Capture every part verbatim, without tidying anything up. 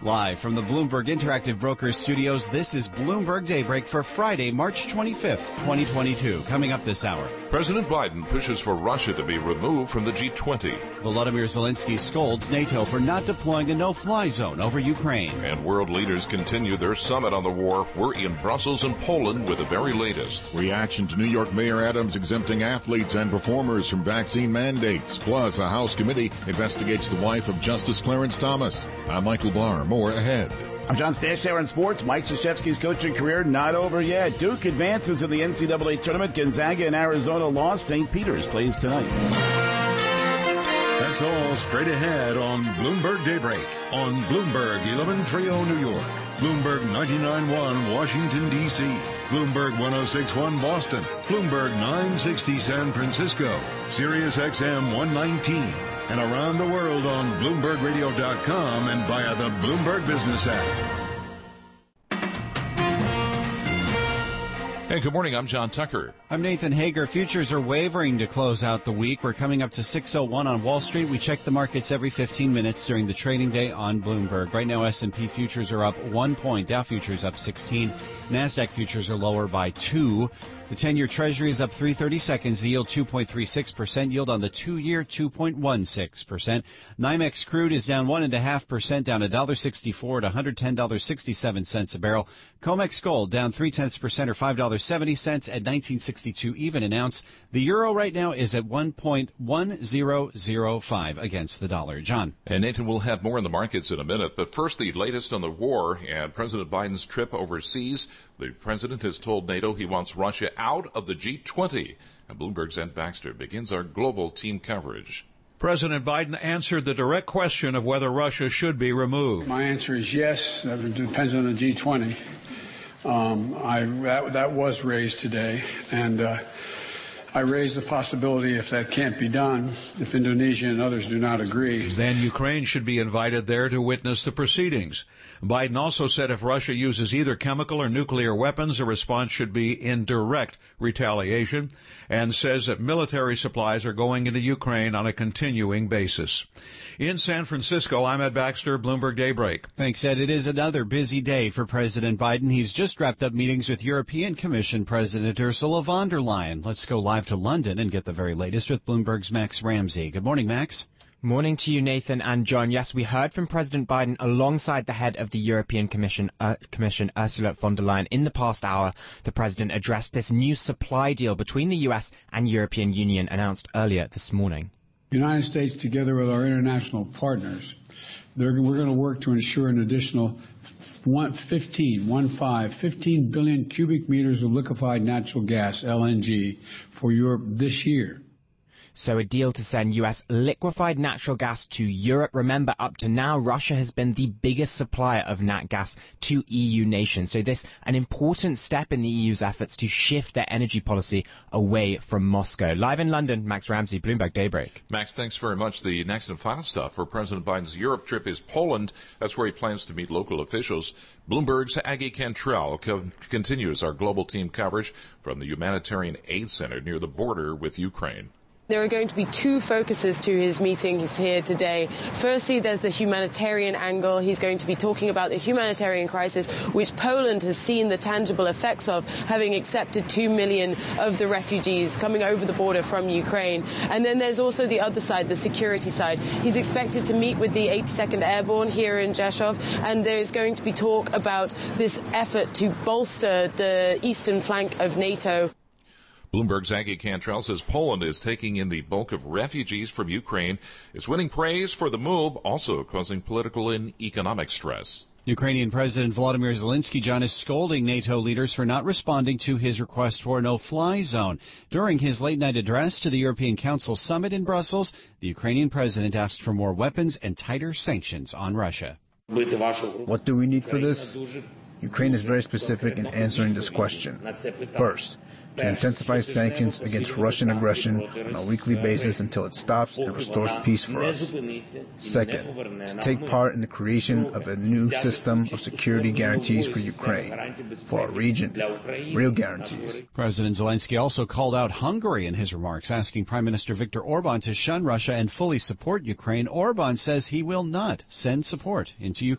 Live from the Bloomberg Interactive Brokers studios, this is Bloomberg Daybreak for Friday, March twenty-fifth, twenty twenty-two. Coming up this hour. President Biden pushes for Russia to be removed from the G twenty. Volodymyr Zelensky scolds NATO for not deploying a no-fly zone over Ukraine. And world leaders continue their summit on the war. We're in Brussels and Poland with the very latest. Reaction to New York Mayor Adams exempting athletes and performers from vaccine mandates. Plus, a House committee investigates the wife of Justice Clarence Thomas. I'm Michael Barr. More ahead. I'm John Stashauer in sports. Mike Krzyzewski's coaching career not over yet. Duke advances in the N C double A tournament. Gonzaga and Arizona lost. Saint Peter's plays tonight. That's all straight ahead on Bloomberg Daybreak on Bloomberg eleven thirty New York, Bloomberg ninety-nine point one Washington, D C, Bloomberg one oh six point one Boston, Bloomberg nine sixty San Francisco, Sirius X M one nineteen, and around the world on Bloomberg Radio dot com and via the Bloomberg Business app. Hey, good morning. I'm John Tucker. I'm Nathan Hager. Futures are wavering to close out the week. We're coming up to six oh one on Wall Street. We check the markets every fifteen minutes during the trading day on Bloomberg. Right now, S and P futures are up one point. Dow futures up sixteen. NASDAQ futures are lower by two. The ten-year Treasury is up three thirty-seconds. The yield two point three six percent. Yield on the two-year two point one six percent. NYMEX crude is down one point five percent, down one dollar sixty-four to one hundred ten dollars and sixty-seven cents a barrel. COMEX gold down three tenths percent or five dollars and seventy cents at nineteen sixty-two even an ounce. The euro right now is at one point one zero zero five against the dollar. John. And Nathan, we'll have more in the markets in a minute, but first the latest on the war and President Biden's trip overseas. The president has told NATO he wants Russia out of the G twenty. And Bloomberg's Ed Baxter begins our global team coverage. President Biden answered the direct question of whether Russia should be removed. My answer is yes. That depends on the G twenty. Um, I, that, that was raised today, and uh, I raised the possibility if that can't be done, if Indonesia and others do not agree. Then Ukraine should be invited there to witness the proceedings. Biden also said if Russia uses either chemical or nuclear weapons, a response should be in direct retaliation, and says that military supplies are going into Ukraine on a continuing basis. In San Francisco, I'm Ed Baxter, Bloomberg Daybreak. Thanks, Ed. It is another busy day for President Biden. He's just wrapped up meetings with European Commission President Ursula von der Leyen. Let's go live to London and get the very latest with Bloomberg's Max Ramsey. Good morning, Max. Morning to you, Nathan and John. Yes, we heard from President Biden alongside the head of the European Commission, uh, Commission, Ursula von der Leyen. In the past hour, the president addressed this new supply deal between the U S and European Union announced earlier this morning. The United States, together with our international partners, we're going to work to ensure an additional fifteen, one five, fifteen billion cubic meters of liquefied natural gas, L N G, for Europe this year. So a deal to send U S liquefied natural gas to Europe. Remember, up to now, Russia has been the biggest supplier of nat gas to E U nations. So this, an important step in the E U's efforts to shift their energy policy away from Moscow. Live in London, Max Ramsey, Bloomberg Daybreak. Max, thanks very much. The next and final stop for President Biden's Europe trip is Poland. That's where he plans to meet local officials. Bloomberg's Aggie Cantrell co- continues our global team coverage from the Humanitarian Aid Center near the border with Ukraine. There are going to be two focuses to his meeting. He's here today. Firstly, there's the humanitarian angle. He's going to be talking about the humanitarian crisis, which Poland has seen the tangible effects of, having accepted two million of the refugees coming over the border from Ukraine. And then there's also the other side, the security side. He's expected to meet with the eighty-second Airborne here in Rzeszów, and there's going to be talk about this effort to bolster the eastern flank of NATO. Bloomberg's Aggie Cantrell says Poland is taking in the bulk of refugees from Ukraine. It's winning praise for the move, also causing political and economic stress. Ukrainian President Volodymyr Zelensky, John, is scolding NATO leaders for not responding to his request for a no-fly zone. During his late-night address to the European Council summit in Brussels, the Ukrainian president asked for more weapons and tighter sanctions on Russia. What do we need for this? Ukraine is very specific in answering this question. First, to intensify sanctions against Russian aggression on a weekly basis until it stops and restores peace for us. Second, to take part in the creation of a new system of security guarantees for Ukraine, for our region, real guarantees. President Zelensky also called out Hungary in his remarks, asking Prime Minister Viktor Orban to shun Russia and fully support Ukraine. Orban says he will not send support into Ukraine.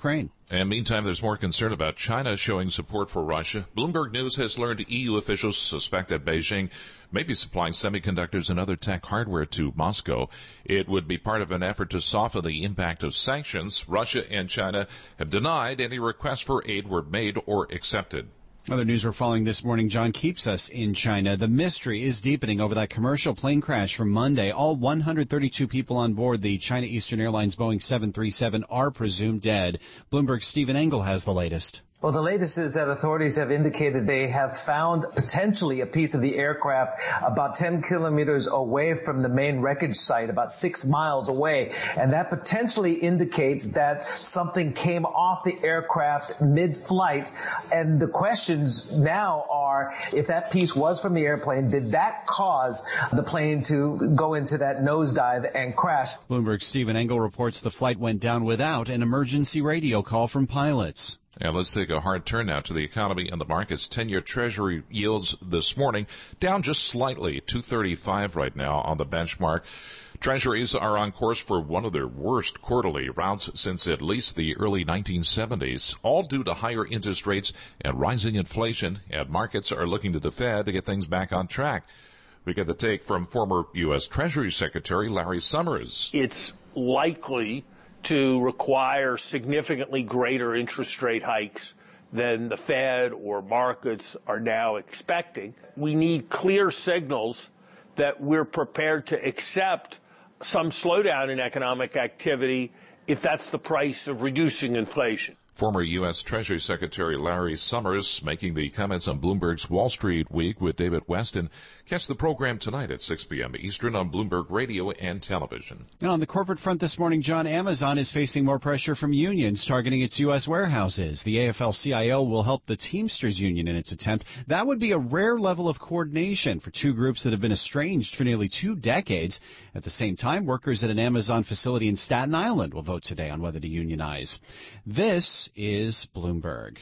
And meantime, there's more concern about China showing support for Russia. Bloomberg News has learned E U officials suspect that Beijing may be supplying semiconductors and other tech hardware to Moscow. It would be part of an effort to soften the impact of sanctions. Russia and China have denied any requests for aid were made or accepted. Other news we're following this morning, John, keeps us in China. The mystery is deepening over that commercial plane crash from Monday. All one hundred thirty-two people on board the China Eastern Airlines Boeing seven thirty-seven are presumed dead. Bloomberg's Stephen Engel has the latest. Well, the latest is that authorities have indicated they have found potentially a piece of the aircraft about ten kilometers away from the main wreckage site, about six miles away. And that potentially indicates that something came off the aircraft mid-flight. And the questions now are, if that piece was from the airplane, did that cause the plane to go into that nosedive and crash? Bloomberg's Stephen Engel reports the flight went down without an emergency radio call from pilots. And let's take a hard turn now to the economy and the markets. ten-year Treasury yields this morning down just slightly, two thirty-five right now on the benchmark. Treasuries are on course for one of their worst quarterly rounds since at least the early nineteen seventies, all due to higher interest rates and rising inflation, and markets are looking to the Fed to get things back on track. We get the take from former U S. Treasury Secretary Larry Summers. It's likely to require significantly greater interest rate hikes than the Fed or markets are now expecting. We need clear signals that we're prepared to accept some slowdown in economic activity if that's the price of reducing inflation. Former U S. Treasury Secretary Larry Summers making the comments on Bloomberg's Wall Street Week with David Weston. Catch the program tonight at six p.m. Eastern on Bloomberg Radio and Television. Now on the corporate front this morning, John, Amazon is facing more pressure from unions targeting its U S warehouses. The A F L C I O will help the Teamsters union in its attempt. That would be a rare level of coordination for two groups that have been estranged for nearly two decades. At the same time, workers at an Amazon facility in Staten Island will vote today on whether to unionize. This is Bloomberg.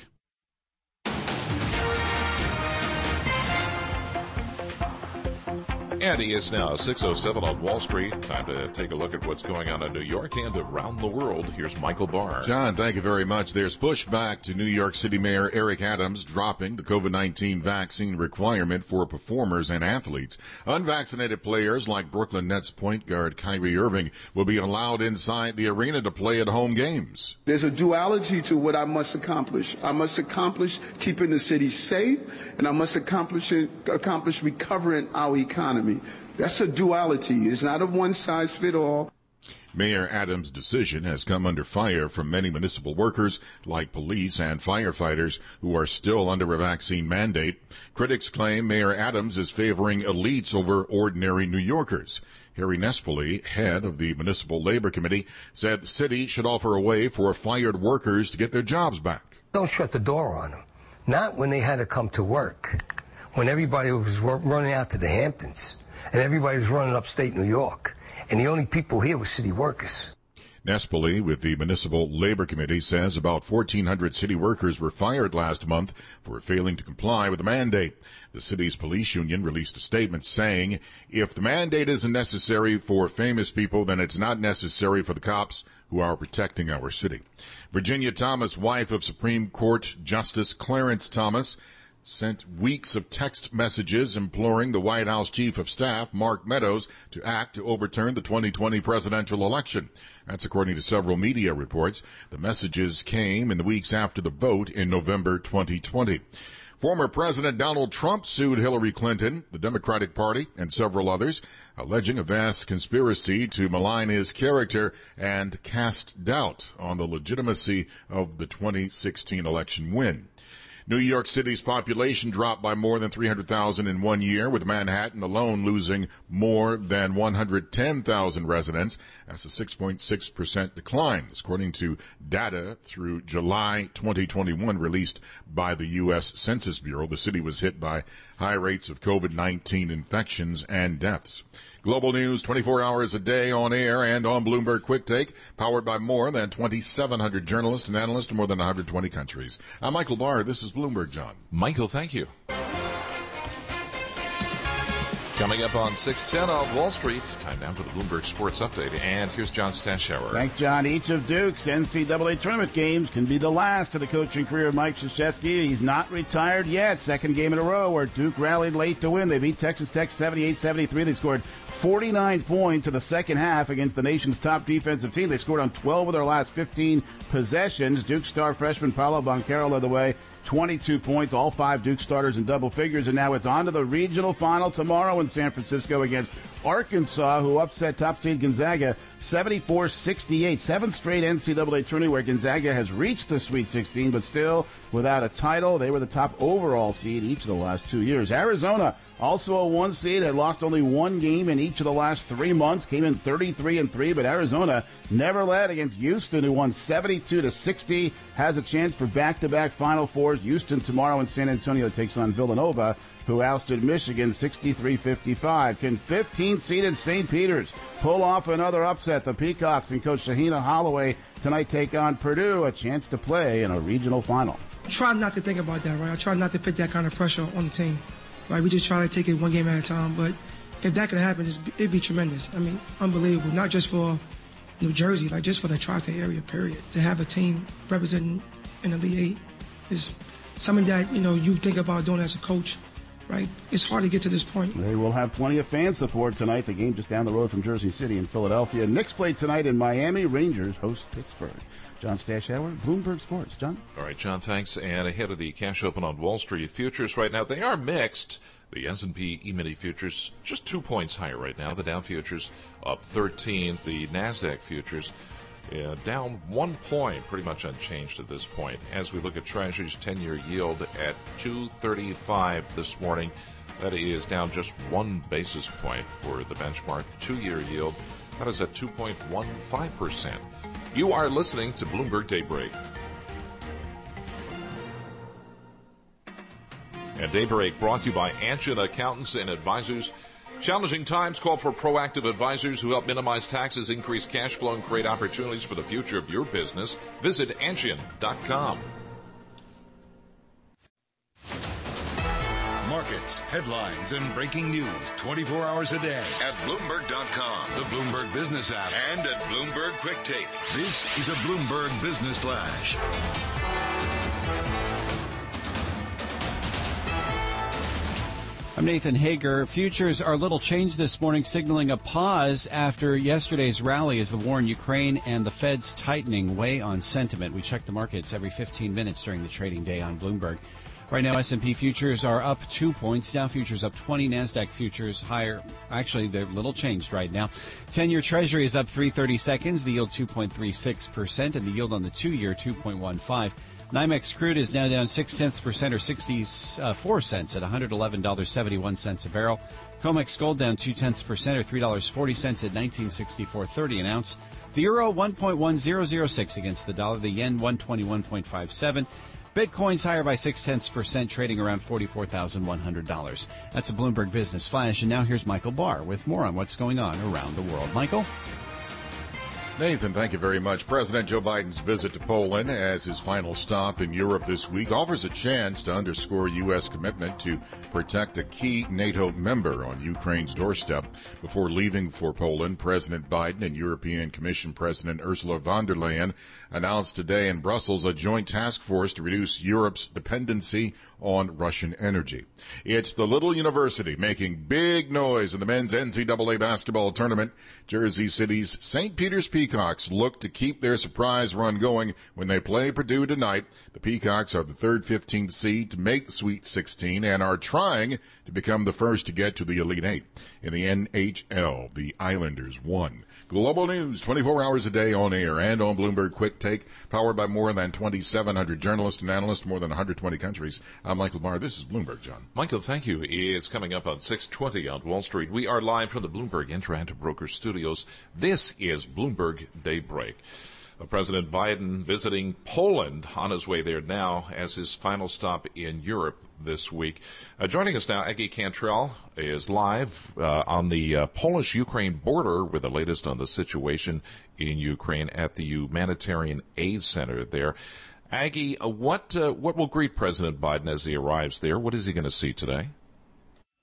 And it is now six oh seven on Wall Street. Time to take a look at what's going on in New York and around the world. Here's Michael Barr. John, thank you very much. There's pushback to New York City Mayor Eric Adams dropping the COVID nineteen vaccine requirement for performers and athletes. Unvaccinated players like Brooklyn Nets point guard Kyrie Irving will be allowed inside the arena to play at home games. There's a duality to what I must accomplish. I must accomplish keeping the city safe, and I must accomplish, accomplish recovering our economy. That's a duality. It's not a one-size-fits-all. Mayor Adams' decision has come under fire from many municipal workers, like police and firefighters, who are still under a vaccine mandate. Critics claim Mayor Adams is favoring elites over ordinary New Yorkers. Harry Nespoli, head of the Municipal Labor Committee, said the city should offer a way for fired workers to get their jobs back. Don't shut the door on them. Not when they had to come to work, when everybody was running out to the Hamptons. And everybody was running upstate New York. And the only people here were city workers. Nespoli, with the Municipal Labor Committee, says about fourteen hundred city workers were fired last month for failing to comply with the mandate. The city's police union released a statement saying, if the mandate isn't necessary for famous people, then it's not necessary for the cops who are protecting our city. Virginia Thomas, wife of Supreme Court Justice Clarence Thomas, sent weeks of text messages imploring the White House Chief of Staff, Mark Meadows, to act to overturn the twenty twenty presidential election. That's according to several media reports. The messages came in the weeks after the vote in November twenty twenty. Former President Donald Trump sued Hillary Clinton, the Democratic Party, and several others, alleging a vast conspiracy to malign his character and cast doubt on the legitimacy of the twenty sixteen election win. New York City's population dropped by more than three hundred thousand in one year, with Manhattan alone losing more than one hundred ten thousand residents. That's a six point six percent decline, according to data through July twenty twenty-one released by the U S. Census Bureau. The city was hit by high rates of COVID nineteen infections and deaths. Global news twenty-four hours a day on air and on Bloomberg Quick Take, powered by more than twenty-seven hundred journalists and analysts in more than one hundred twenty countries. I'm Michael Barr. This is Bloomberg, John. Michael, thank you. Coming up on six ten on Wall Street, time now for the Bloomberg Sports Update. And here's John Stashower. Thanks, John. Each of Duke's N C double A tournament games can be the last of the coaching career of Mike Krzyzewski. He's not retired yet. Second game in a row where Duke rallied late to win. They beat Texas Tech seventy-eight seventy-three. They scored forty-nine points in the second half against the nation's top defensive team. They scored on twelve of their last fifteen possessions. Duke star freshman Paolo Banchero led the way. twenty-two points, all five Duke starters in double figures, and now it's on to the regional final tomorrow in San Francisco against Arkansas, who upset top seed Gonzaga seventy-four sixty-eight. Seventh straight N C double A tourney where Gonzaga has reached the Sweet sixteen, but still without a title. They were the top overall seed each of the last two years. Arizona, also a one seed, had lost only one game in each of the last three months, came in thirty-three and three, but Arizona never led against Houston, who won seventy-two to sixty, has a chance for back-to-back Final Fours. Houston tomorrow in San Antonio takes on Villanova, who ousted Michigan sixty-three fifty-five. Can fifteenth-seeded Saint Peter's pull off another upset? The Peacocks and Coach Shahina Holloway tonight take on Purdue, a chance to play in a regional final. Try not to think about that, right? I try not to put that kind of pressure on the team, right? We just try to take it one game at a time, but if that could happen, it'd be tremendous. I mean, unbelievable, not just for New Jersey, like just for the tri-state area, period. To have a team representing in the Elite Eight is something that, you know, you think about doing as a coach, right? It's hard to get to this point. They will have plenty of fan support tonight. The game just down the road from Jersey City in Philadelphia. Knicks play tonight in Miami. Rangers host Pittsburgh. John Stashower, Bloomberg Sports. John? All right, John, thanks. And ahead of the cash open on Wall Street, futures right now, they are mixed. The S and P E-mini futures just two points higher right now. The Dow futures up thirteen. The NASDAQ futures uh, down one point, pretty much unchanged at this point. As we look at Treasuries, ten-year yield at two thirty-five this morning. That is down just one basis point for the benchmark. The two-year yield, that is at two point one five percent. You are listening to Bloomberg Daybreak. And Daybreak brought to you by Anshin Accountants and Advisors. Challenging times call for proactive advisors who help minimize taxes, increase cash flow, and create opportunities for the future of your business. Visit Anshin dot com. Markets, headlines, and breaking news twenty-four hours a day at Bloomberg dot com, the Bloomberg Business app, and at Bloomberg Quick Take. This is a Bloomberg Business Flash. I'm Nathan Hager. Futures are a little changed this morning, signaling a pause after yesterday's rally as the war in Ukraine and the Fed's tightening weigh on sentiment. We check the markets every fifteen minutes during the trading day on Bloomberg. Right now, S and P futures are up two points. Dow futures up twenty. NASDAQ futures higher. Actually, they're a little changed right now. ten-year Treasury is up three thirty-seconds. The yield two point three six percent, and the yield on the two-year two point one five. NYMEX crude is now down six-tenths percent or sixty-four cents at one hundred eleven dollars and seventy-one cents a barrel. COMEX gold down two-tenths percent or three dollars and forty cents at nineteen sixty-four thirty an ounce. The euro one point one zero zero six against the dollar. The yen one twenty-one point five seven. Bitcoin's higher by six-tenths percent, trading around forty-four thousand one hundred dollars. That's a Bloomberg Business Flash, and now here's Michael Barr with more on what's going on around the world. Michael? Nathan, thank you very much. President Joe Biden's visit to Poland as his final stop in Europe this week offers a chance to underscore U S commitment to protect a key NATO member on Ukraine's doorstep. Before leaving for Poland, President Biden and European Commission President Ursula von der Leyen announced today in Brussels a joint task force to reduce Europe's dependency on Russian energy. It's the little university making big noise in the men's N C double A basketball tournament. Jersey City's Saint Peter's Peacocks look to keep their surprise run going when they play Purdue tonight. The Peacocks are the third fifteenth seed to make the Sweet sixteen and are trying to become the first to get to the Elite Eight. In the N H L, the Islanders won. Global news twenty-four hours a day on air and on Bloomberg Quick Take, powered by more than twenty-seven hundred journalists and analysts, more than one hundred twenty countries. I'm Michael Barr. This is Bloomberg, John. Michael, thank you. It's coming up on six twenty on Wall Street. We are live from the Bloomberg Interactive Brokers Studios. This is Bloomberg Daybreak. President Biden visiting Poland on his way there now as his final stop in Europe this week. Uh, joining us now, Aggie Cantrell is live uh, on the uh, Polish-Ukraine border with the latest on the situation in Ukraine at the Humanitarian Aid Center there. Aggie, uh, what uh, what will greet President Biden as he arrives there? What is he going to see today?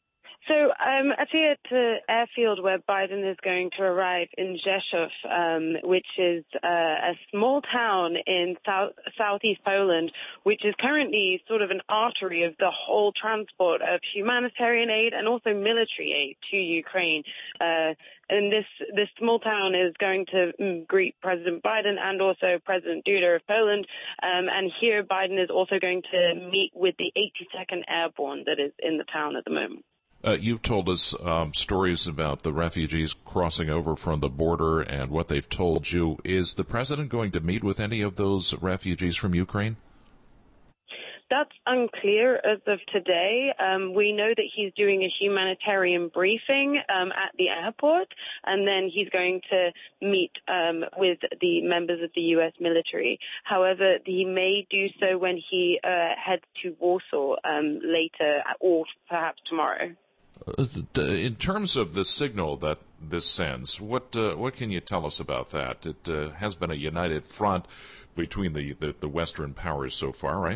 So I'm actually at the airfield where Biden is going to arrive in Rzeszów, um, which is uh, a small town in south, southeast Poland, which is currently sort of an artery of the whole transport of humanitarian aid and also military aid to Ukraine. Uh, and this, this small town is going to mm, greet President Biden and also President Duda of Poland. Um, and here Biden is also going to meet with the eighty-second Airborne that is in the town at the moment. Uh, you've told us um, stories about the refugees crossing over from the border and what they've told you. Is the president going to meet with any of those refugees from Ukraine? That's unclear as of today. Um, we know that he's doing a humanitarian briefing um, at the airport, and then he's going to meet um, with the members of the U S military. However, he may do so when he uh, heads to Warsaw um, later or perhaps tomorrow. In terms of the signal that this sends, what uh, what can you tell us about that? It uh, has been a united front between the, the, the Western powers so far, right?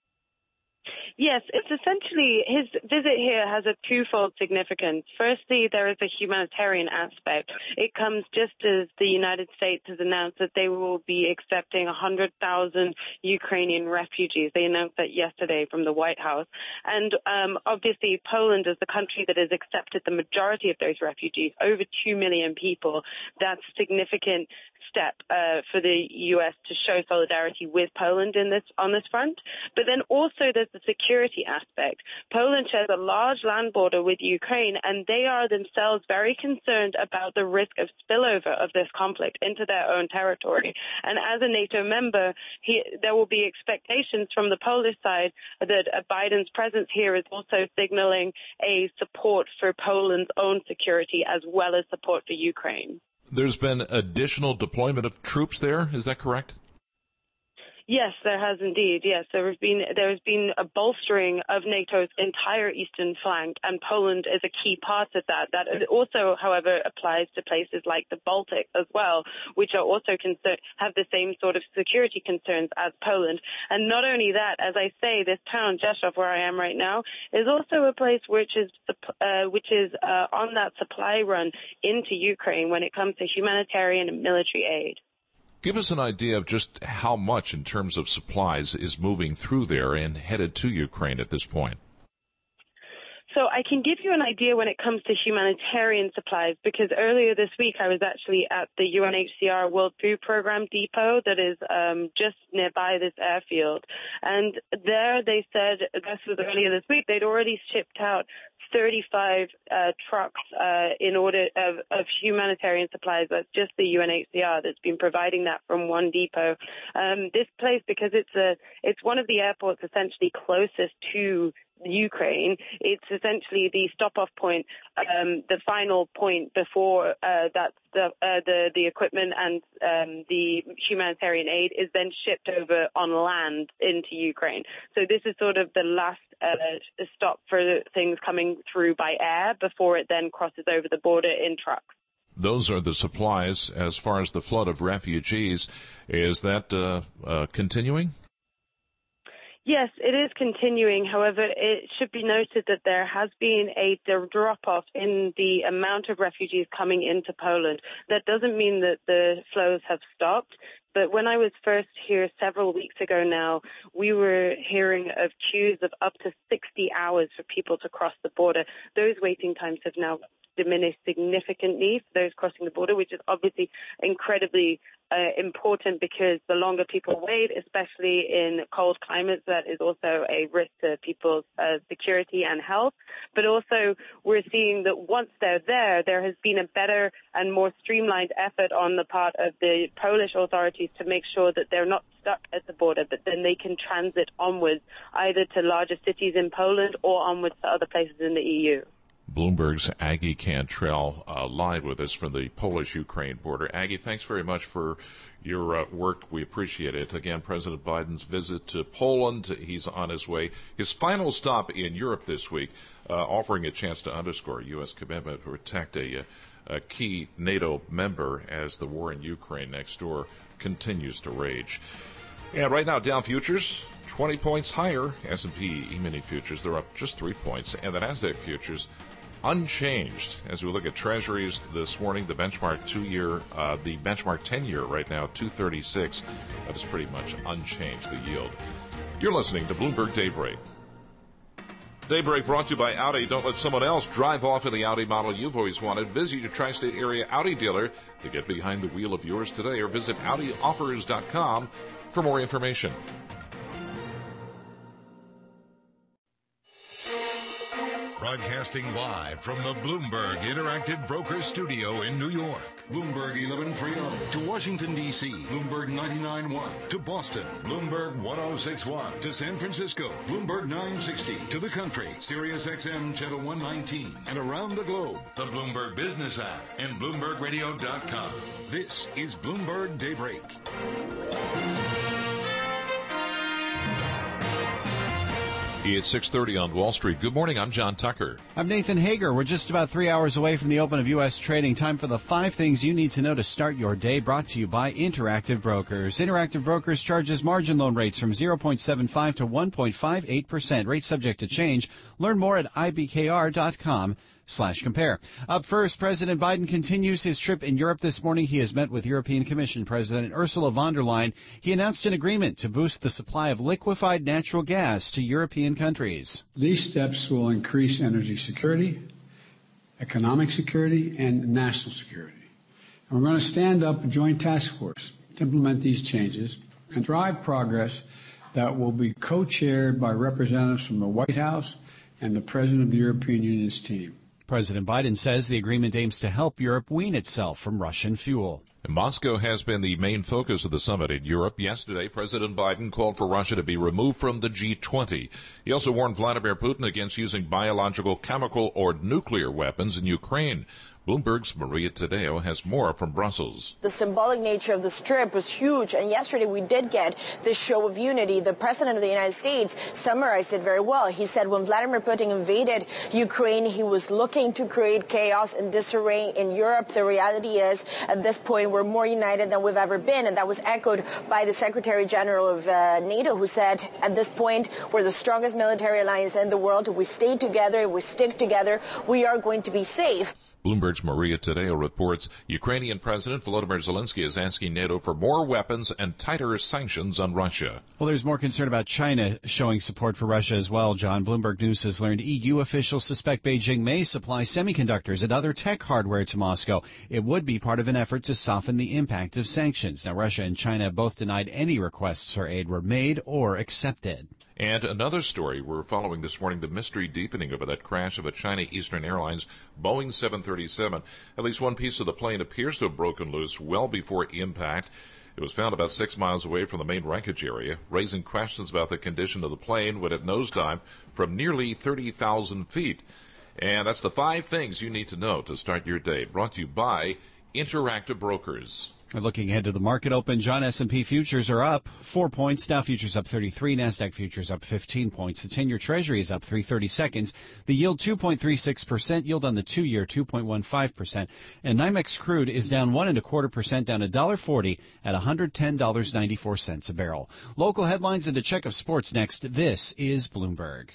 Yes, it's essentially, his visit here has a twofold significance. Firstly, there is a humanitarian aspect. It comes just as the United States has announced that they will be accepting one hundred thousand Ukrainian refugees. They announced that yesterday from the White House. And um, obviously, Poland is the country that has accepted the majority of those refugees, over two million people. That's significant step uh, for the U S to show solidarity with Poland in this on this front. But then also there's the security aspect. Poland shares a large land border with Ukraine, and they are themselves very concerned about the risk of spillover of this conflict into their own territory. And as a NATO member, he, there will be expectations from the Polish side that uh, Biden's presence here is also signaling a support for Poland's own security as well as support for Ukraine. There's been additional deployment of troops there, is that correct? Yes, there has indeed. Yes, there has been there has been a bolstering of NATO's entire eastern flank, and Poland is a key part of that. That also, however, applies to places like the Baltic as well, which are also concern, have the same sort of security concerns as Poland. And not only that, as I say, this town Rzeszów, where I am right now, is also a place which is uh, which is uh, on that supply run into Ukraine when it comes to humanitarian and military aid. Give us an idea of just how much in terms of supplies is moving through there and headed to Ukraine at this point. So I can give you an idea when it comes to humanitarian supplies, because earlier this week I was actually at the U N H C R World Food Programme depot that is um, just nearby this airfield. And there they said, this was earlier this week, they'd already shipped out thirty-five uh, trucks uh, in order of, of humanitarian supplies. That's just the U N H C R that's been providing that from one depot. Um, this place, because it's a, it's one of the airports essentially closest to Ukraine, it's essentially the stop-off point, um, the final point before uh, that the, uh, the the equipment and um, the humanitarian aid is then shipped over on land into Ukraine. So this is sort of the last uh, stop for things coming through by air before it then crosses over the border in trucks. Those are the supplies. As far as the flood of refugees, is that uh, uh, continuing? Yes, it is continuing. However, it should be noted that there has been a drop-off in the amount of refugees coming into Poland. That doesn't mean that the flows have stopped. But when I was first here several weeks ago now, we were hearing of queues of up to sixty hours for people to cross the border. Those waiting times have now diminished significantly for those crossing the border, which is obviously incredibly uh, important, because the longer people wait, especially in cold climates, that is also a risk to people's uh, security and health. But also we're seeing that once they're there, there has been a better and more streamlined effort on the part of the Polish authorities to make sure that they're not stuck at the border, but then they can transit onwards either to larger cities in Poland or onwards to other places in the E U. Bloomberg's Aggie Cantrell uh, live with us from the Polish-Ukraine border. Aggie, thanks very much for your uh, work. We appreciate it. Again, President Biden's visit to Poland. He's on his way. His final stop in Europe this week, uh, offering a chance to underscore U S commitment to protect a, a key NATO member as the war in Ukraine next door continues to rage. And right now, Dow futures twenty points higher. S and P E-mini futures, they're up just three points. And the NASDAQ futures unchanged. As we look at treasuries this morning, the benchmark two-year, uh, the benchmark ten-year right now, two thirty-six. That is pretty much unchanged, the yield. You're listening to Bloomberg Daybreak. Daybreak brought to you by Audi. Don't let someone else drive off in the Audi model you've always wanted. Visit your tri-state area Audi dealer to get behind the wheel of yours today, or visit Audi Offers dot com for more information. Broadcasting live from the Bloomberg Interactive Brokers Studio in New York. Bloomberg eleven thirty to Washington, D C Bloomberg ninety-nine point one to Boston. Bloomberg ten sixty-one to San Francisco. Bloomberg nine sixty to the country. Sirius X M Channel one nineteen. And around the globe, the Bloomberg Business app and Bloomberg Radio dot com. This is Bloomberg Daybreak. It's six thirty on Wall Street. Good morning. I'm John Tucker. I'm Nathan Hager. We're just about three hours away from the open of U S trading. Time for the five things you need to know to start your day, brought to you by Interactive Brokers. Interactive Brokers charges margin loan rates from zero point seven five to one point five eight percent. Rates subject to change. Learn more at I B K R dot com. Slash compare. Up first, President Biden continues his trip in Europe this morning. He has met with European Commission President Ursula von der Leyen. He announced an agreement to boost the supply of liquefied natural gas to European countries. These steps will increase energy security, economic security, and national security. And we're going to stand up a joint task force to implement these changes and drive progress that will be co-chaired by representatives from the White House and the President of the European Union's team. President Biden says the agreement aims to help Europe wean itself from Russian fuel. Moscow has been the main focus of the summit in Europe. Yesterday, President Biden called for Russia to be removed from the G twenty. He also warned Vladimir Putin against using biological, chemical, or nuclear weapons in Ukraine. Bloomberg's Maria Tadeo has more from Brussels. The symbolic nature of this trip was huge, and yesterday we did get this show of unity. The President of the United States summarized it very well. He said when Vladimir Putin invaded Ukraine, he was looking to create chaos and disarray in Europe. The reality is, at this point, we're more united than we've ever been, and that was echoed by the Secretary General of uh, NATO, who said, at this point, we're the strongest military alliance in the world. If we stay together, if we stick together, we are going to be safe. Bloomberg's Maria Tadeo reports Ukrainian President Volodymyr Zelensky is asking NATO for more weapons and tighter sanctions on Russia. Well, there's more concern about China showing support for Russia as well, John. Bloomberg News has learned E U officials suspect Beijing may supply semiconductors and other tech hardware to Moscow. It would be part of an effort to soften the impact of sanctions. Now, Russia and China both denied any requests for aid were made or accepted. And another story we're following this morning, the mystery deepening over that crash of a China Eastern Airlines Boeing seven thirty-seven. At least one piece of the plane appears to have broken loose well before impact. It was found about six miles away from the main wreckage area, raising questions about the condition of the plane when it nosedived from nearly thirty thousand feet. And that's the five things you need to know to start your day. Brought to you by Interactive Brokers. Looking ahead to the market open, John, S and P futures are up four points. Dow futures up thirty-three. NASDAQ futures up fifteen points. The ten-year Treasury is up three thirty seconds. The yield two point three six percent. Yield on the two-year two point one five percent. And NYMEX crude is down one and a quarter percent, down one dollar forty at one hundred ten dollars and ninety-four cents a barrel. Local headlines and a check of sports next. This is Bloomberg.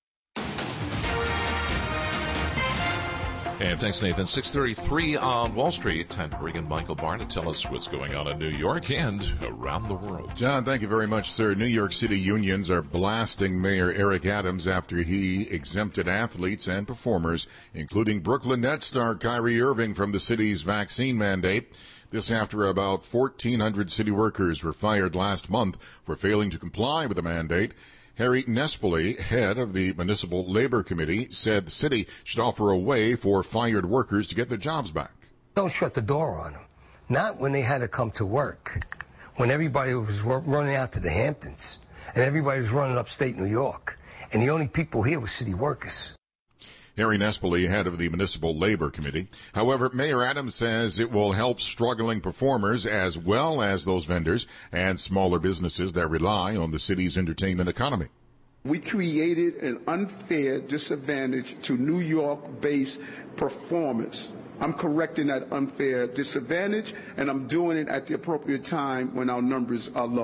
And thanks, Nathan. six thirty-three on Wall Street. Time to bring in Michael Barr to tell us what's going on in New York and around the world. John, thank you very much, sir. New York City unions are blasting Mayor Eric Adams after he exempted athletes and performers, including Brooklyn Nets star Kyrie Irving, from the city's vaccine mandate. This after about fourteen hundred city workers were fired last month for failing to comply with the mandate. Harry Nespoli, head of the Municipal Labor Committee, said the city should offer a way for fired workers to get their jobs back. Don't shut the door on them. Not when they had to come to work, when everybody was running out to the Hamptons, and everybody was running upstate New York, and the only people here were city workers. Harry Nespoli, head of the Municipal Labor Committee. However, Mayor Adams says it will help struggling performers as well as those vendors and smaller businesses that rely on the city's entertainment economy. We created an unfair disadvantage to New York-based performers. I'm correcting that unfair disadvantage, and I'm doing it at the appropriate time when our numbers are low.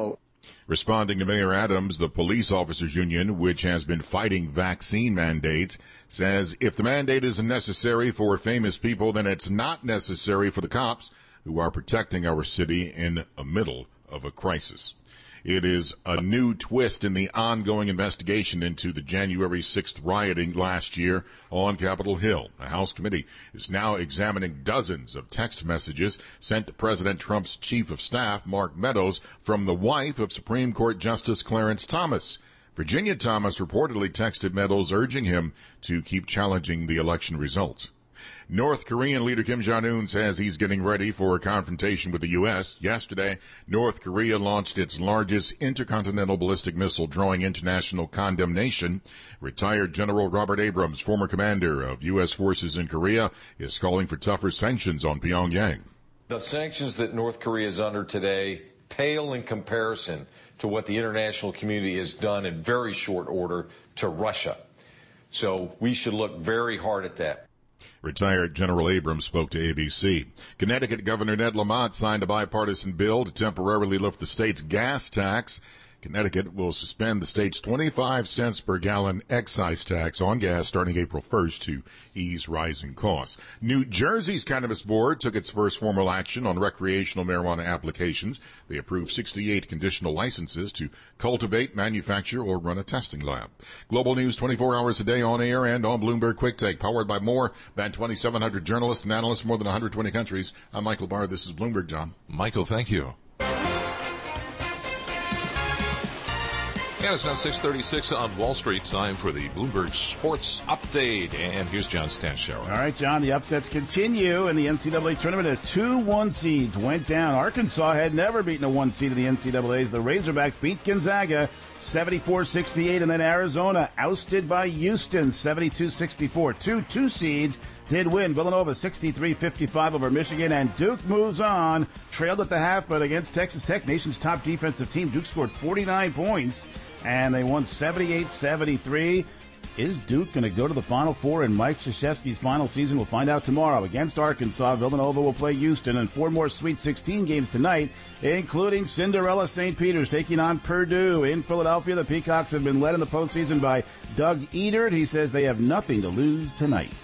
Responding to Mayor Adams, the police officers union, which has been fighting vaccine mandates, says if the mandate isn't necessary for famous people, then it's not necessary for the cops who are protecting our city in the middle of a crisis. It is a new twist in the ongoing investigation into the January sixth rioting last year on Capitol Hill. A House committee is now examining dozens of text messages sent to President Trump's chief of staff, Mark Meadows, from the wife of Supreme Court Justice Clarence Thomas. Virginia Thomas reportedly texted Meadows urging him to keep challenging the election results. North Korean leader Kim Jong-un says he's getting ready for a confrontation with the U S. Yesterday, North Korea launched its largest intercontinental ballistic missile, drawing international condemnation. Retired General Robert Abrams, former commander of U S forces in Korea, is calling for tougher sanctions on Pyongyang. The sanctions that North Korea is under today pale in comparison to what the international community has done in very short order to Russia. So we should look very hard at that. Retired General Abrams spoke to A B C. Connecticut Governor Ned Lamont signed a bipartisan bill to temporarily lift the state's gas tax. Connecticut will suspend the state's twenty-five cents per gallon excise tax on gas starting April first to ease rising costs. New Jersey's Cannabis Board took its first formal action on recreational marijuana applications. They approved sixty-eight conditional licenses to cultivate, manufacture, or run a testing lab. Global news twenty-four hours a day on air and on Bloomberg Quick Take, powered by more than twenty-seven hundred journalists and analysts from more than one hundred twenty countries. I'm Michael Barr. This is Bloomberg, John. Michael, thank you. And it's now six thirty-six on Wall Street. Time for the Bloomberg Sports Update. And here's John Stanchow. All right, John, the upsets continue in the N C double A tournament as two one seeds went down. Arkansas had never beaten a one seed in the N C double A's. The Razorbacks beat Gonzaga seventy-four sixty-eight, and then Arizona ousted by Houston seventy-two sixty-four. Two two seeds did win. Villanova sixty-three fifty-five over Michigan, and Duke moves on. Trailed at the half, but against Texas Tech, nation's top defensive team, Duke scored forty-nine points, and they won seventy-eight seventy-three. Is Duke going to go to the Final Four in Mike Krzyzewski's final season? We'll find out tomorrow. Against Arkansas, Villanova will play Houston, and four more Sweet sixteen games tonight, including Cinderella Saint Peter's taking on Purdue in Philadelphia. The Peacocks have been led in the postseason by Doug Edert. He says they have nothing to lose tonight.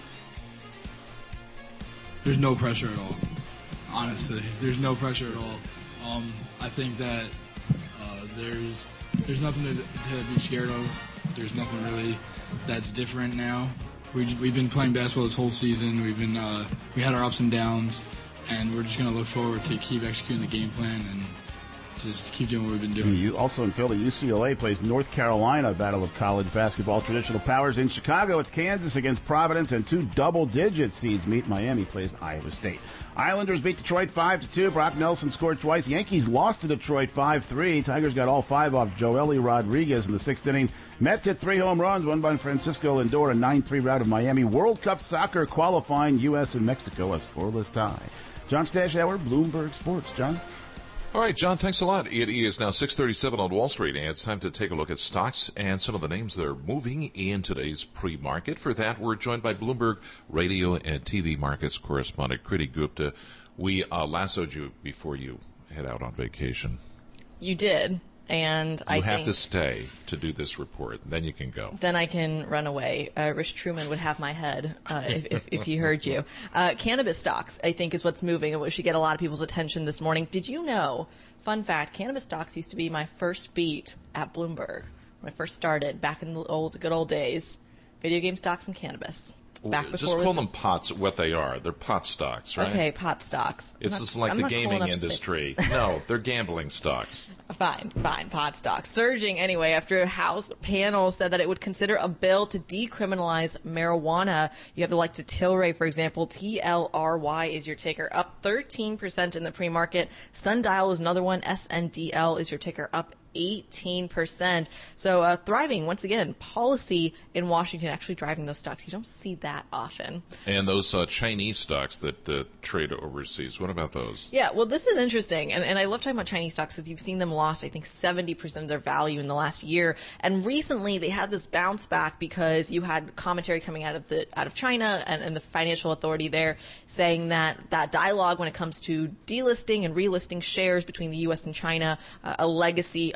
There's no pressure at all. Honestly, there's no pressure at all. Um, I think that uh, there's there's nothing to, to be scared of. There's nothing really that's different now. We, we've been playing basketball this whole season. We've been uh, we had our ups and downs, and we're just going to look forward to keep executing the game plan and just keep doing what we've been doing. You also in Philly, U C L A plays North Carolina, battle of college basketball traditional powers. In Chicago, it's Kansas against Providence, and two double-digit seeds meet. Miami plays Iowa State. Islanders beat Detroit five to two. Brock Nelson scored twice. Yankees lost to Detroit five three. Tigers got all five off Joely Rodriguez in the sixth inning. Mets hit three home runs, one by Francisco Lindor, a nine three rout of Miami. World Cup soccer qualifying U S and Mexico, a scoreless tie. John Stashauer, Bloomberg Sports. John? All right, John, thanks a lot. It is now six thirty-seven on Wall Street, and it's time to take a look at stocks and some of the names that are moving in today's pre-market. For that, we're joined by Bloomberg Radio and T V markets correspondent Kriti Gupta. We uh, lassoed you before you head out on vacation. You did. And you I have think to stay to do this report. Then you can go. Then I can run away. Uh, Rich Truman would have my head uh, if, if, if he heard you. Uh, cannabis stocks, I think, is what's moving and what should get a lot of people's attention this morning. Did you know, fun fact, cannabis stocks used to be my first beat at Bloomberg when I first started back in the old good old days. Video game stocks and cannabis. Back Just before call was... them pots what they are. They're pot stocks, right? Okay, pot stocks. It's not, just like I'm the not cool gaming enough industry. No, they're gambling stocks. Fine, fine, pot stocks. Surging anyway after a House panel said that it would consider a bill to decriminalize marijuana. You have the likes of Tilray, for example. T L R Y is your ticker, up thirteen percent in the pre-market. Sundial is another one. S N D L is your ticker, up eighteen percent. So uh, thriving, once again, policy in Washington actually driving those stocks. You don't see that often. And those uh, Chinese stocks that uh, trade overseas, what about those? Yeah, well, this is interesting. And, and I love talking about Chinese stocks because you've seen them lost, I think, seventy percent of their value in the last year. And recently they had this bounce back because you had commentary coming out of the out of China and, and the financial authority there saying that that dialogue when it comes to delisting and relisting shares between the U S and China, uh, a legacy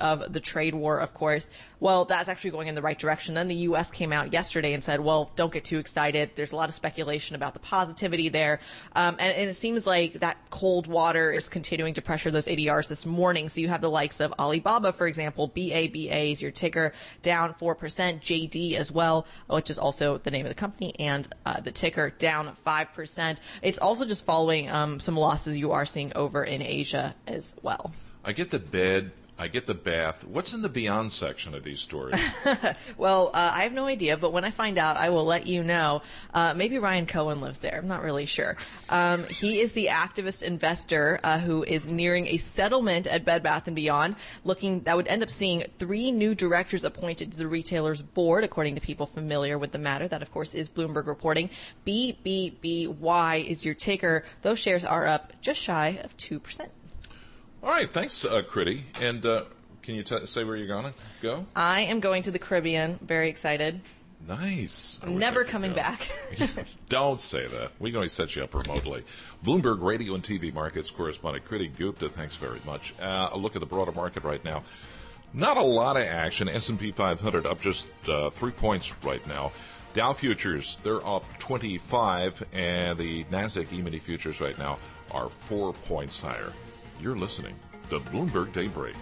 of the trade war, of course. Well, that's actually going in the right direction. Then the U S came out yesterday and said, well, don't get too excited. There's a lot of speculation about the positivity there. Um, and, and it seems like that cold water is continuing to pressure those A D Rs this morning. So you have the likes of Alibaba, for example, B A B A is your ticker, down four percent, J D as well, which is also the name of the company, and uh, the ticker down five percent. It's also just following um, some losses you are seeing over in Asia as well. I get the bed. I get the bath. What's in the beyond section of these stories? Well, uh, I have no idea, but when I find out, I will let you know. Uh, maybe Ryan Cohen lives there. I'm not really sure. Um, he is the activist investor uh, who is nearing a settlement at Bed Bath and Beyond, looking that would end up seeing three new directors appointed to the retailer's board, according to people familiar with the matter. That, of course, is Bloomberg reporting. B B B Y is your ticker. Those shares are up just shy of two percent. All right, thanks, uh, Critty. And uh, can you t- say where you're going to go? I am going to the Caribbean. Very excited. Nice. I'm never coming go. back. Don't say that. We're going to set you up remotely. Bloomberg Radio and T V Markets correspondent Critty Gupta, thanks very much. Uh, a look at the broader market right now. Not a lot of action. S and P five hundred up just uh, three points right now. Dow futures, they're up twenty-five, and the NASDAQ E-mini futures right now are four points higher. You're listening to Bloomberg Daybreak.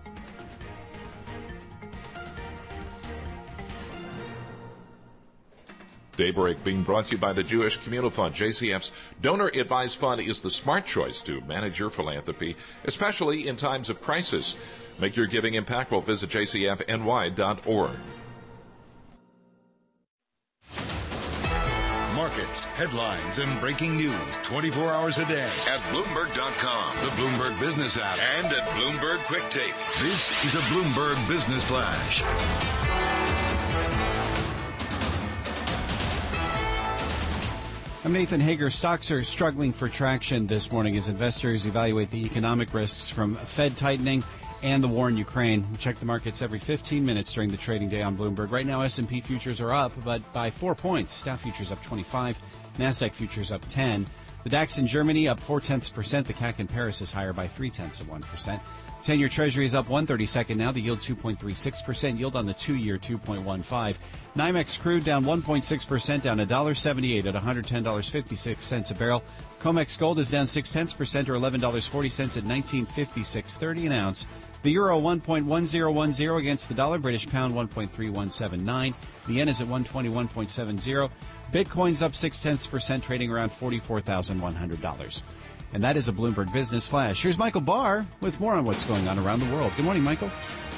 Daybreak being brought to you by the Jewish Communal Fund. J C F's Donor Advised Fund is the smart choice to manage your philanthropy, especially in times of crisis. Make your giving impactful. Visit j c f n y dot org. Markets, headlines, and breaking news twenty-four hours a day at Bloomberg dot com, the Bloomberg Business app, and at Bloomberg Quick Take. This is a Bloomberg Business Flash. I'm Nathan Hager. Stocks are struggling for traction this morning as investors evaluate the economic risks from Fed tightening and the war in Ukraine. We check the markets every fifteen minutes during the trading day on Bloomberg. Right now, S and P futures are up, but by four points. Dow futures up twenty-five, NASDAQ futures up ten. The DAX in Germany up four-tenths percent. The C A C in Paris is higher by three-tenths of one percent. ten-year Treasury is up one thirty-second now. The yield two point three six percent. Yield on the two-year two point one five. NYMEX crude down one point six percent, down one dollar seventy-eight at one hundred ten dollars and fifty-six cents a barrel. COMEX gold is down six-tenths percent or eleven dollars and forty cents at nineteen fifty-six thirty an ounce. The euro one point one zero one zero against the dollar. British pound one point three one seven nine. The yen is at one twenty-one point seven zero. Bitcoin's up six-tenths percent, trading around forty-four thousand one hundred dollars. And that is a Bloomberg Business Flash. Here's Michael Barr with more on what's going on around the world. Good morning, Michael.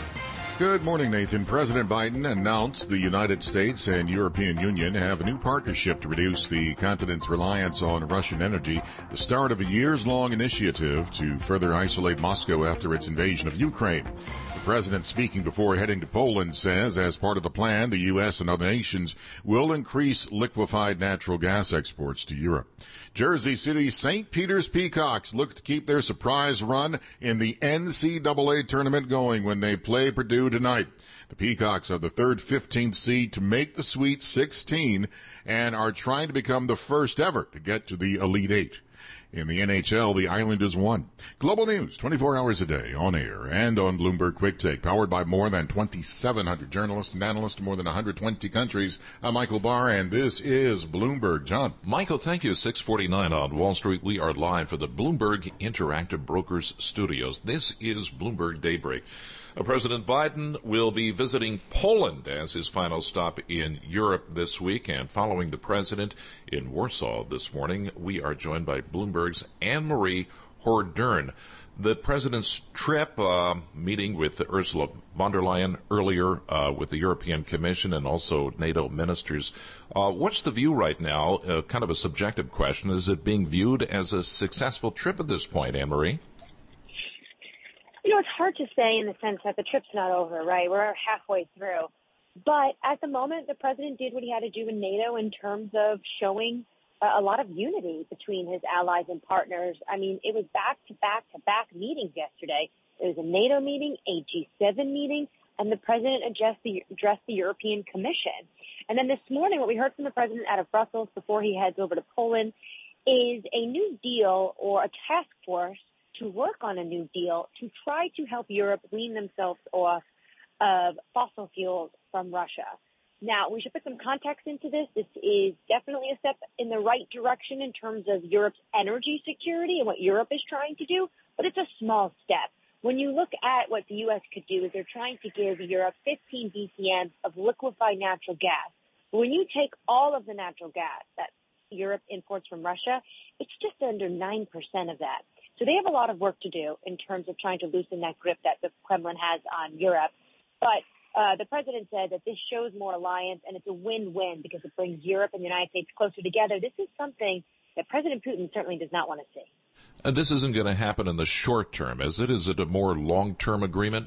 Good morning, Nathan. President Biden announced the United States and European Union have a new partnership to reduce the continent's reliance on Russian energy, the start of a years-long initiative to further isolate Moscow after its invasion of Ukraine. The president, speaking before heading to Poland, says as part of the plan, the U S and other nations will increase liquefied natural gas exports to Europe. Jersey City's Saint Peter's Peacocks look to keep their surprise run in the N C double A tournament going when they play Purdue tonight. The Peacocks are the third fifteenth seed to make the Sweet sixteen and are trying to become the first ever to get to the Elite Eight. In the N H L, the Islanders won. Global news, twenty-four hours a day, on air and on Bloomberg Quick Take, powered by more than twenty-seven hundred journalists and analysts in more than one hundred twenty countries. I'm Michael Barr, and this is Bloomberg. John. Michael, thank you. six forty-nine on Wall Street. We are live for the Bloomberg Interactive Brokers Studios. This is Bloomberg Daybreak. Uh, President Biden will be visiting Poland as his final stop in Europe this week. And following the president in Warsaw this morning, we are joined by Bloomberg's Anne-Marie Hordern. The president's trip, uh, meeting with Ursula von der Leyen earlier uh, with the European Commission and also NATO ministers. Uh, what's the view right now? Uh, kind of a subjective question. Is it being viewed as a successful trip at this point, Anne-Marie? You know, it's hard to say in the sense that the trip's not over, right? We're halfway through. But at the moment, the president did what he had to do in NATO in terms of showing uh, a lot of unity between his allies and partners. I mean, it was back-to-back-to-back meetings yesterday. It was a NATO meeting, a G seven meeting, and the president addressed the, addressed the European Commission. And then this morning, what we heard from the president out of Brussels before he heads over to Poland is a new deal or a task force to work on a new deal to try to help Europe wean themselves off of fossil fuels from Russia. Now, we should put some context into this. This is definitely a step in the right direction in terms of Europe's energy security and what Europe is trying to do, but it's a small step. When you look at what the U S could do, is they're trying to give Europe fifteen B C M of liquefied natural gas. When you take all of the natural gas that Europe imports from Russia, it's just under nine percent of that. So they have a lot of work to do in terms of trying to loosen that grip that the Kremlin has on Europe. But uh, the president said that this shows more alliance, and it's a win-win because it brings Europe and the United States closer together. This is something that President Putin certainly does not want to see. And this isn't going to happen in the short term, is it? Is it a more long-term agreement?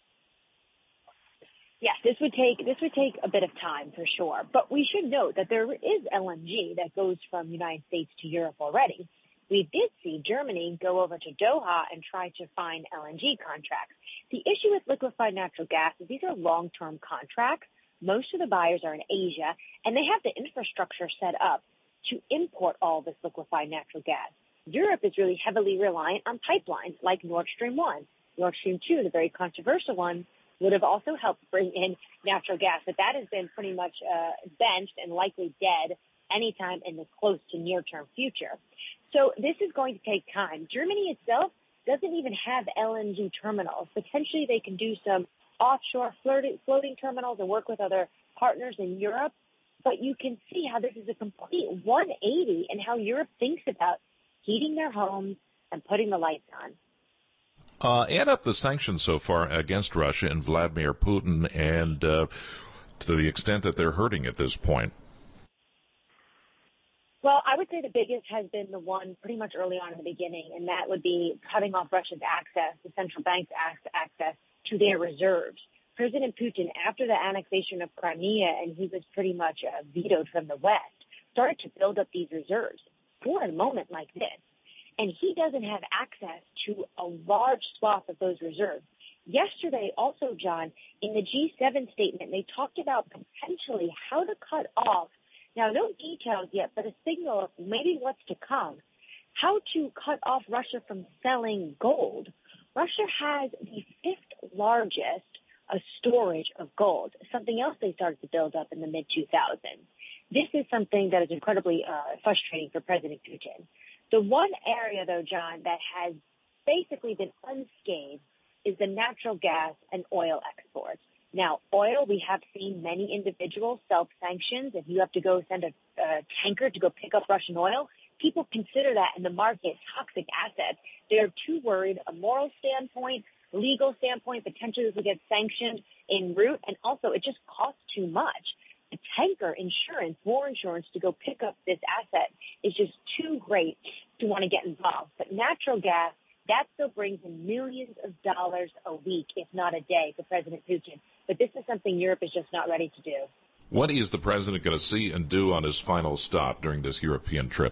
Yes, this would take this would take a bit of time for sure. But we should note that there is L N G that goes from the United States to Europe already. We did see Germany go over to Doha and try to find L N G contracts. The issue with liquefied natural gas is these are long-term contracts. Most of the buyers are in Asia, and they have the infrastructure set up to import all this liquefied natural gas. Europe is really heavily reliant on pipelines like Nord Stream one. Nord Stream two, the very controversial one, would have also helped bring in natural gas, but that has been pretty much uh, benched and likely dead anytime in the close to near-term future. So this is going to take time. Germany itself doesn't even have L N G terminals. Potentially they can do some offshore floating, floating terminals and work with other partners in Europe, but you can see how this is a complete one eighty in how Europe thinks about heating their homes and putting the lights on. Uh, add up the sanctions so far against Russia and Vladimir Putin, and uh, to the extent that they're hurting at this point. Well, I would say the biggest has been the one pretty much early on in the beginning, and that would be cutting off Russia's access, the central bank's access to their reserves. President Putin, after the annexation of Crimea, and he was pretty much uh, vetoed from the West, started to build up these reserves for a moment like this. And he doesn't have access to a large swath of those reserves. Yesterday, also, John, in the G seven statement, they talked about potentially how to cut off, now no details yet, but a signal of maybe what's to come, how to cut off Russia from selling gold. Russia has the fifth largest uh, storage of gold, something else they started to build up in the mid two thousands. This is something that is incredibly uh, frustrating for President Putin. The one area, though, John, that has basically been unscathed is the natural gas and oil exports. Now, oil, we have seen many individuals self-sanctions. If you have to go send a, a tanker to go pick up Russian oil, people consider that in the market toxic assets. They're too worried, a moral standpoint, legal standpoint, potentially this will get sanctioned en route, and also it just costs too much. The tanker insurance, war insurance to go pick up this asset is just too great to want to get involved. But natural gas, that still brings in millions of dollars a week, if not a day, for President Putin. But this is something Europe is just not ready to do. What is the president going to see and do on his final stop during this European trip?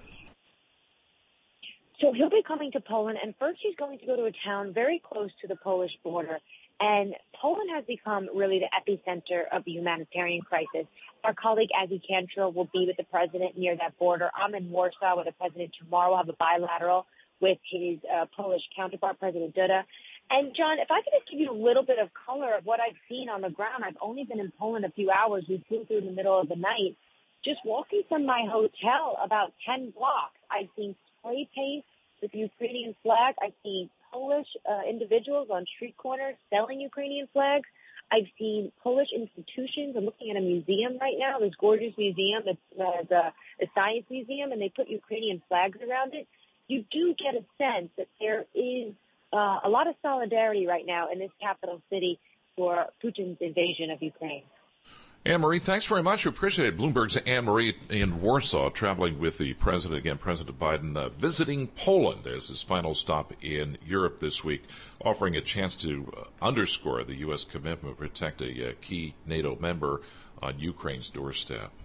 So he'll be coming to Poland, and first he's going to go to a town very close to the Polish border. And Poland has become really the epicenter of the humanitarian crisis. Our colleague, Aggie Cantrell, will be with the president near that border. I'm in Warsaw with the president tomorrow. We'll have a bilateral with his uh, Polish counterpart, President Duda. And, John, if I could just give you a little bit of color of what I've seen on the ground. I've only been in Poland a few hours. We flew through in the middle of the night. Just walking from my hotel about ten blocks, I've seen spray paint with the Ukrainian flag. I've seen Polish uh, individuals on street corners selling Ukrainian flags. I've seen Polish institutions. I'm looking at a museum right now, this gorgeous museum. It's uh, the, the Science Museum, and they put Ukrainian flags around it. You do get a sense that there is uh, a lot of solidarity right now in this capital city for Putin's invasion of Ukraine. Anne-Marie, thanks very much. We appreciate it. Bloomberg's Anne-Marie in Warsaw, traveling with the president, again, President Biden, uh, visiting Poland as his final stop in Europe this week, offering a chance to uh, underscore the U S commitment to protect a uh, key NATO member on Ukraine's doorstep.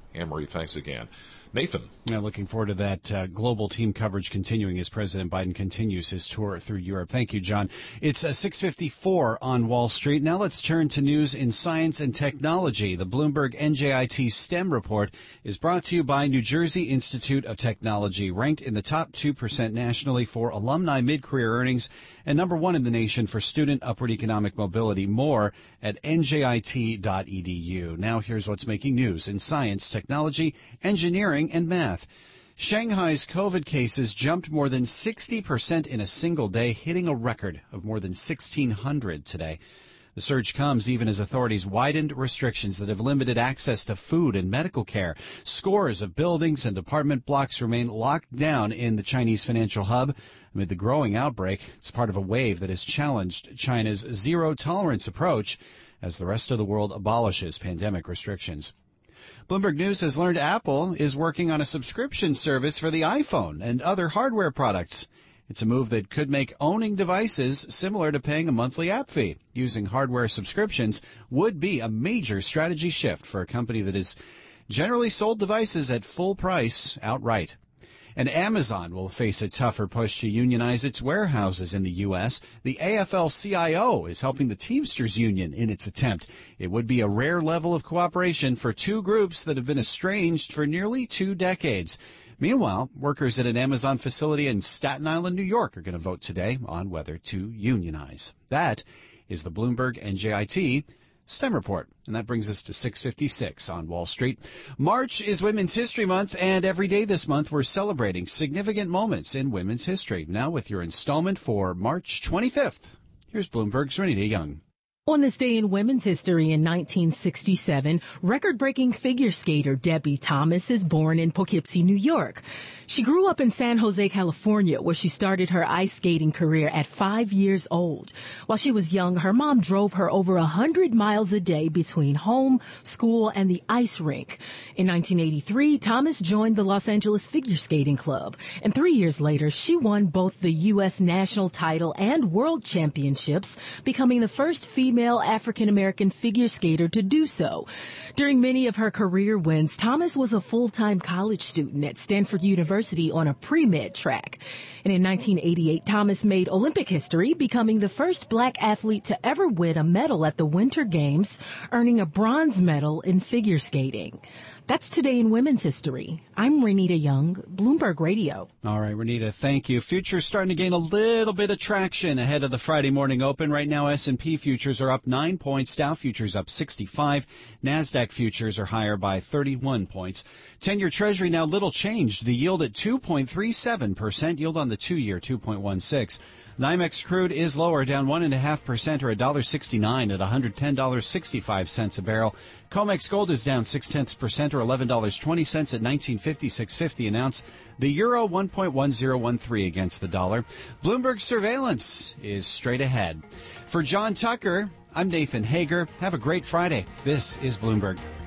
Anne-Marie, thanks again. Nathan. Yeah, looking forward to that uh, global team coverage continuing as President Biden continues his tour through Europe. Thank you, John. It's uh, six fifty-four on Wall Street. Now let's turn to news in science and technology. The Bloomberg N J I T STEM report is brought to you by New Jersey Institute of Technology, ranked in the top two percent nationally for alumni mid-career earnings and number one in the nation for student upward economic mobility. More at N J I T dot E D U. Now here's what's making news in science, technology, engineering, and math. Shanghai's COVID cases jumped more than sixty percent in a single day, hitting a record of more than sixteen hundred today. The surge comes even as authorities widened restrictions that have limited access to food and medical care. Scores of buildings and apartment blocks remain locked down in the Chinese financial hub amid the growing outbreak. It's part of a wave that has challenged China's zero-tolerance approach as the rest of the world abolishes pandemic restrictions. Bloomberg News has learned Apple is working on a subscription service for the iPhone and other hardware products. It's a move that could make owning devices similar to paying a monthly app fee. Using hardware subscriptions would be a major strategy shift for a company that has generally sold devices at full price outright. And Amazon will face a tougher push to unionize its warehouses in the U S. The A F L C I O is helping the Teamsters Union in its attempt. It would be a rare level of cooperation for two groups that have been estranged for nearly two decades. Meanwhile, workers at an Amazon facility in Staten Island, New York, are going to vote today on whether to unionize. That is the Bloomberg N J I T STEM report. And that brings us to six fifty-six on Wall Street. March is Women's History Month, and every day this month we're celebrating significant moments in women's history. Now with your installment for March twenty-fifth, here's Bloomberg's Renita Young. On this day in women's history in nineteen sixty-seven, record-breaking figure skater Debbie Thomas is born in Poughkeepsie, New York. She grew up in San Jose, California, where she started her ice skating career at five years old. While she was young, her mom drove her over a hundred miles a day between home, school, and the ice rink. In nineteen eighty-three, Thomas joined the Los Angeles Figure Skating Club, and three years later, she won both the U S national title and world championships, becoming the first female African-American figure skater to do so. During many of her career wins, Thomas was a full-time college student at Stanford University on a pre-med track. And in nineteen eighty-eight, Thomas made Olympic history, becoming the first black athlete to ever win a medal at the Winter Games, earning a bronze medal in figure skating. That's today in women's history. I'm Renita Young, Bloomberg Radio. All right, Renita, thank you. Futures starting to gain a little bit of traction ahead of the Friday morning open. Right now, S and P futures are up nine points. Dow futures up sixty-five. NASDAQ futures are higher by thirty-one points. ten-year Treasury now little changed. The yield at two point three seven percent. Yield on the two-year, two point one six. NYMEX crude is lower, down one point five percent or one dollar sixty-nine at one hundred ten dollars and sixty-five cents a barrel. COMEX gold is down six tenths percent or eleven dollars and twenty cents at nineteen fifty-six fifty an ounce. The euro one point one zero one three against the dollar. Bloomberg surveillance is straight ahead. For John Tucker, I'm Nathan Hager. Have a great Friday. This is Bloomberg.